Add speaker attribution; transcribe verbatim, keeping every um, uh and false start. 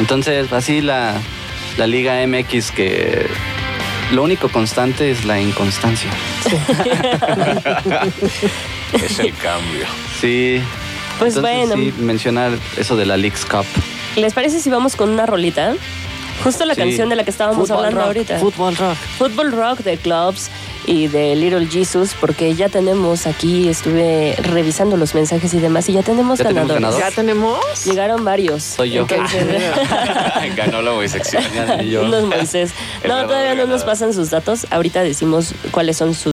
Speaker 1: Entonces, así la, la Liga M X, que lo único constante es la inconstancia.
Speaker 2: Es el cambio.
Speaker 1: Sí.
Speaker 3: Pues
Speaker 1: Entonces,
Speaker 3: bueno.
Speaker 1: sí, mencionar eso de la Leagues Cup.
Speaker 3: ¿Les parece si vamos con una rolita? Justo la
Speaker 1: Sí.
Speaker 3: canción de la que estábamos
Speaker 1: Fútbol
Speaker 3: hablando
Speaker 1: rock,
Speaker 3: ahorita.
Speaker 1: Fútbol rock.
Speaker 3: Fútbol rock de Clubs y de Little Jesus, porque ya tenemos aquí, estuve revisando los mensajes y demás, y ya tenemos
Speaker 1: ¿Ya tenemos
Speaker 3: ganadores.
Speaker 1: ganador?
Speaker 4: ¿Ya tenemos?
Speaker 3: Llegaron varios.
Speaker 1: Soy yo.
Speaker 3: Entonces,
Speaker 2: Ganó la muy sexy.
Speaker 1: Y yo.
Speaker 3: unos Moisés.
Speaker 2: El
Speaker 3: No,
Speaker 2: ganador
Speaker 3: todavía no nos
Speaker 2: ganador.
Speaker 3: pasan sus datos. Ahorita decimos cuáles son sus